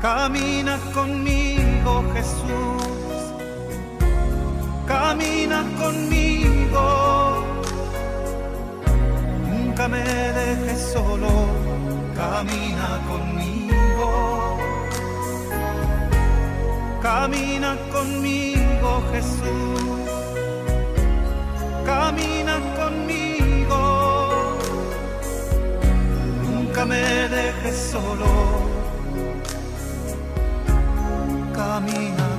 Camina conmigo, Jesús, camina conmigo, nunca me dejes solo, camina conmigo, camina conmigo, Jesús, camina conmigo, nunca me dejes solo, camina.